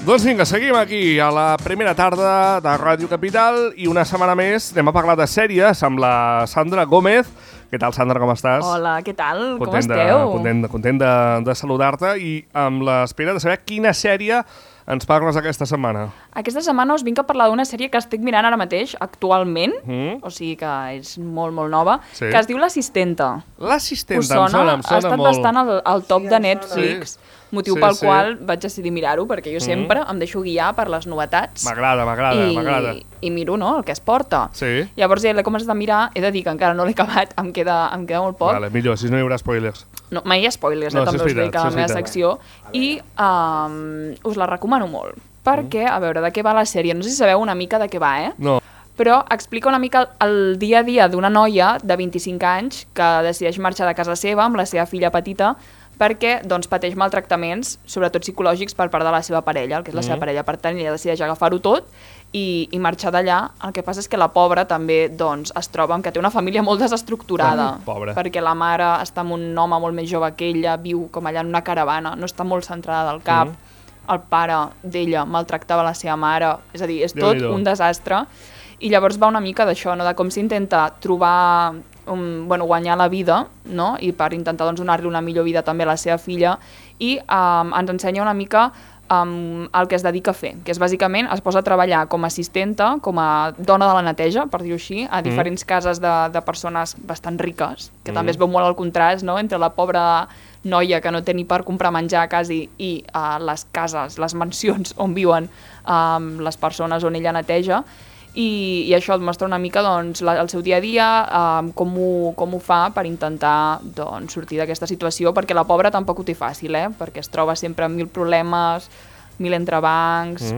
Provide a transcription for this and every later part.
Doncs vinga, seguim aquí a la primera tarda de Ràdio Capital i una setmana més anem a parlar de sèries amb la Sandra Gómez. Què tal, Sandra, com estàs? Hola, què tal? Com esteu? Content de saludar-te i amb l'espera de saber quina sèrie ens parles aquesta setmana. Aquesta setmana us vinc a parlar d'una sèrie que estic mirant ara mateix, actualment, o sigui que és molt, molt nova, Sí. que es diu L'Assistenta. L'Assistenta, Us sona? em Ha estat molt. bastant al top de Netflix, motiu Sí, pel sí. qual vaig decidir mirar-ho, perquè jo sempre em deixo guiar per les novetats M'agrada. i miro, no?, el que es porta. Sí. Llavors ja l'he començat a mirar, he de dir que encara no l'he acabat, em queda molt poc. Vale, millor, si no hi haurà spoilers. No, mai hi ha spoilers, No, també sí, és us dic veritat, a la sí, és meva veritat. secció. I us la recomano molt. Perquè, a veure, de què va la sèrie? No sé si sabeu una mica de què va, No. Però explica una mica el dia a dia d'una noia de 25 anys que decideix marxar de casa seva amb la seva filla petita perquè doncs, pateix maltractaments, sobretot psicològics, per part de la seva parella, el que és la seva parella. Per tant, ella decideix agafar-ho tot i marxar d'allà. El que passa és que la pobra també doncs, es troba amb que té una família molt desestructurada, Pobra. perquè la mare està amb un home molt més jove que ella, viu com allà en una caravana, no està molt centrada del cap, el pare d'ella maltractava la seva mare, és a dir, és tot Déu-n'hi-do. un desastre. I llavors va una mica d'això, no? De com s'intenta trobar, guanyar la vida, no? I per intentar doncs, donar-li una millor vida també a la seva filla, i ens ensenya una mica el que es dedica a fer, que és bàsicament es posa a treballar com a assistenta, com a dona de la neteja, per dir-ho així, a diferents cases de persones bastant riques, que també es veu molt el contrast, no?, entre la pobra noia que no té ni per comprar menjar quasi i les cases, les mansions on viuen les persones on ella neteja, i això et mostra una mica doncs, el seu dia a dia, com ho fa per intentar doncs, sortir d'aquesta situació, perquè la pobra tampoc ho té fàcil, perquè es troba sempre amb 1000 problemes, 1000 entrebancs,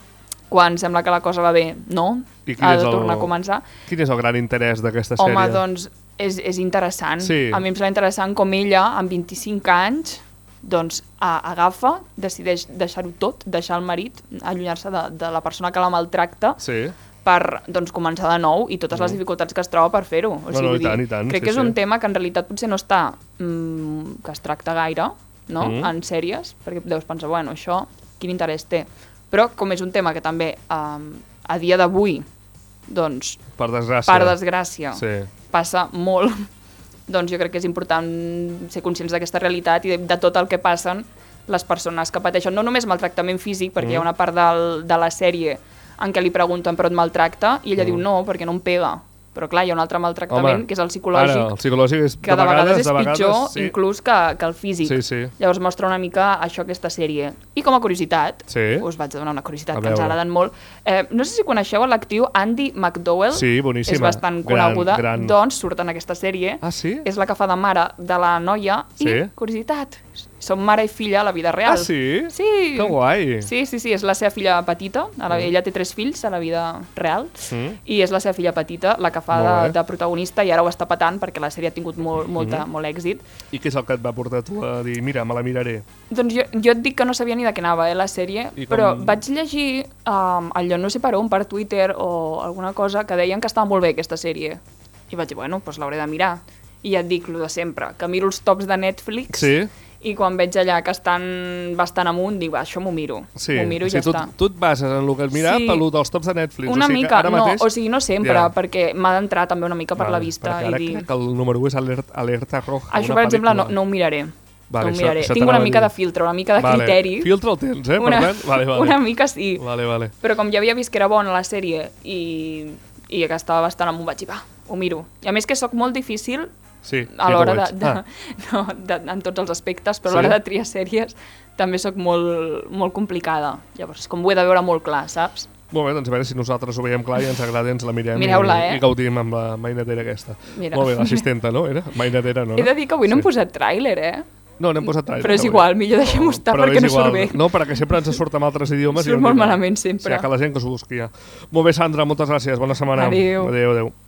quan sembla que la cosa va bé, no? Ha de tornar a començar. Quin és el gran interès d'aquesta sèrie? Home, doncs és interessant. Sí. A mi em sembla interessant com ella, amb 25 anys, doncs agafa, decideix deixar-ho tot, deixar el marit, allunyar-se de la persona que la maltracta, Sí. per doncs, començar de nou i totes les dificultats que es troba per fer-ho. O sigui, i tant, crec sí, que és sí. un tema que en realitat potser no està que es tracta gaire, no?, en sèries, perquè deus pensar, bueno, això, quin interès té? Però com és un tema que també a dia d'avui, doncs, Per desgràcia. Sí. passa molt, doncs jo crec que és important ser conscients d'aquesta realitat i de tot el que passen les persones que pateixen, no només maltractament físic, perquè hi ha una part de la sèrie en què li pregunten però et maltracta i ella diu no, perquè no em pega. Però clar, hi ha un altre maltractament, que és el psicològic, Ara, el psicològic és, que de vegades és pitjor sí. inclús que el físic. Sí, sí. Llavors mostra una mica això, aquesta sèrie. I com a curiositat, Sí. us vaig donar una curiositat A que ens veure. agraden molt. No sé si coneixeu l'actriu Andie MacDowell. Sí, boníssima. És bastant coneguda. Gran. Doncs surt en aquesta sèrie. Ah, sí? És la que fa de mare de la noia. Sí. I, curiositat, són mare i filla a la vida real. Ah, sí? Sí. Que guai. Sí, és la seva filla petita. Ella té 3 fills a la vida real. I és la seva filla petita la que fa Molt bé. de protagonista i ara ho està patant perquè la sèrie ha tingut molt èxit. I què és el que et va portar tu a dir, mira, me la miraré? Doncs jo et dic que no sabia ni de què anava la sèrie, I com- però vaig llegir allò, no sé per on, per Twitter o alguna cosa, que deien que estava molt bé aquesta sèrie. I vaig dir, bueno, doncs l'hauré de mirar. I ja et dic, el de sempre, que miro els tops de Netflix Sí? i quan veig allà que estan bastant amunt, dic, va, això m'ho miro. Sí. M'ho miro i o sigui, ja està. tu et bases en el que has mirat Sí. per dels tops de Netflix. Una o sigui, mica, que ara mateix... no, o sigui, no sempre, Ja. perquè m'ha d'entrar també una mica per la vista. Perquè I ara dir... crec que el número 1 és Alerta Roja. Això, una per exemple, pel·lícula. no ho miraré. Vale, no ho miraré. això Tinc una t'anava a mica dir. de filtre, una mica de criteri. Filtre el tens, per tant? Vale. Una mica sí. Vale. Però com ja havia vist que era bona la sèrie i que estava bastant amunt, vaig dir, va, ho miro. I a més que sóc molt difícil Sí, a l'hora en tots els aspectes, però a l'hora de triar sèries també sóc molt complicada. Llavors, com ho he de veure molt clar, saps? Molt bé, doncs a veure si nosaltres ho veiem clar i ens agrada i ens la mirem. Mireu-la, i gaudim amb la mainatera aquesta. Mira. Molt bé, l'assistenta, no? Era? Mainatera, no? He de dir que avui no hem posat tràiler, No, n'hem posat tràiler. Però és igual, millor deixem-ho estar però perquè és no igual. surt bé. No, perquè sempre ens surt en altres idiomes. Surt molt malament sempre. O sigui, que la gent que s'ho busqui. Molt bé, Sandra, moltes gràcies. Bona setmana. Adéu. Adéu.